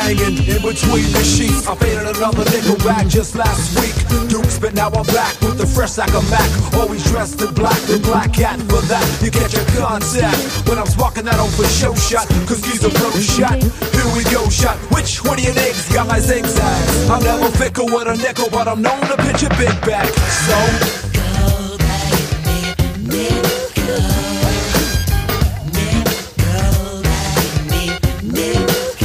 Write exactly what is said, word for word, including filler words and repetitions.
hanging in between the sheets. I faded another nickel back just last week. Dukes, but now I'm back with the fresh sack of Mac. Always dressed in black, the black hat for that. You get your contact when I'm sparking that on for show shot. Cause he's a pro shot. Here we go, shot. Which one of your niggas got my zigzags? I'm never fickle with a nickel, but I'm known to pitch a big back. So